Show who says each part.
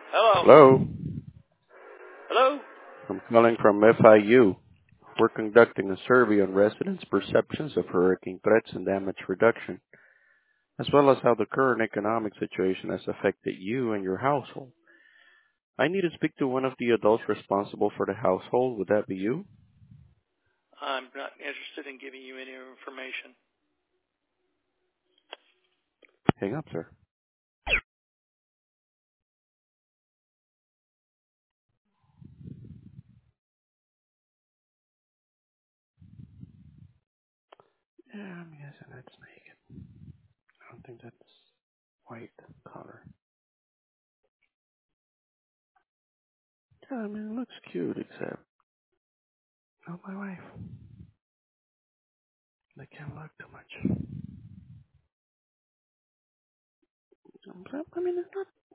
Speaker 1: Hello.
Speaker 2: Hello,
Speaker 1: Hello.
Speaker 2: I'm calling from FIU. We're conducting a survey on residents' perceptions of hurricane threats and damage reduction, as well as how the current economic situation has affected you and your household. I need to speak to one of the adults responsible for the household. Would that be you?
Speaker 1: I'm not interested in giving you any information.
Speaker 2: Hang up, sir. Yeah, I'm guessing that's naked. I don't think that's white color. Yeah, I mean, it looks cute, except not my wife. They can't look too much. I mean, it's not